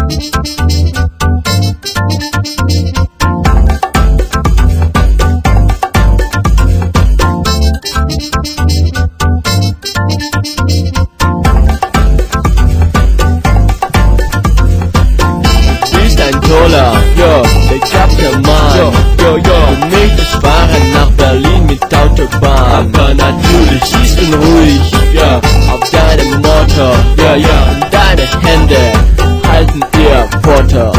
Yo, ich hab der Mann. Für mich das Fahren nach Berlin mit Autobahn. Aber natürlich, ich bin ruhig, ja, auf deinem Motor. Ja, und deine Hände halten ihr Foto.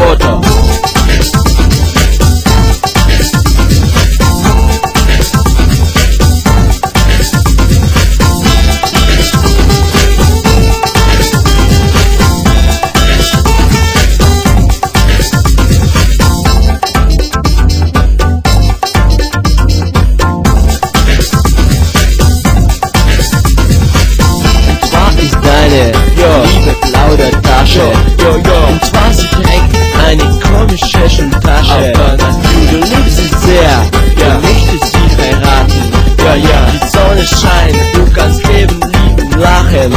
Liebe Plaudertasche, und zwar sie trägt eine komische Schultasche. Aber du liebst sie sehr, du möchtest sie heiraten. Die Sonne scheint, du kannst leben, lieben, lachen.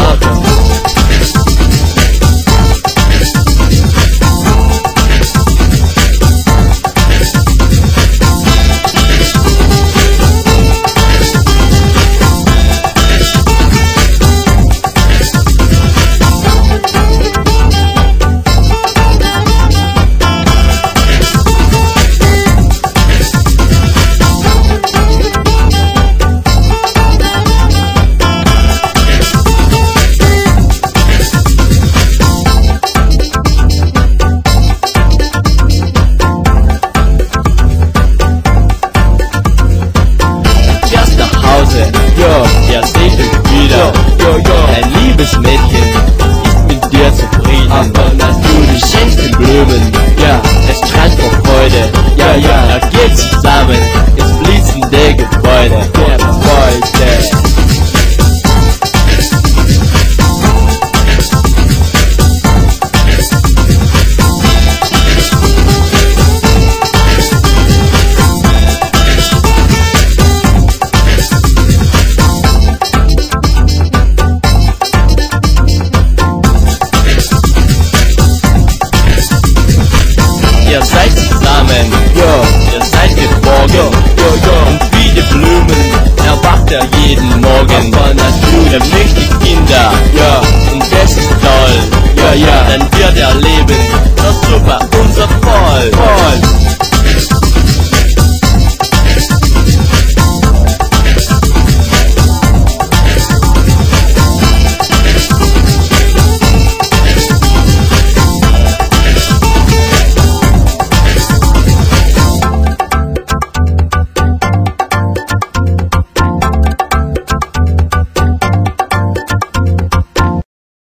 Ja, seh dich wieder. Ein liebes Mädchen ist mit dir zufrieden. Aber natürlich schenkst du Blumen. Ja, es strahlt vor Freude. Ja, er geht zusammen ins blitzende Gebäude.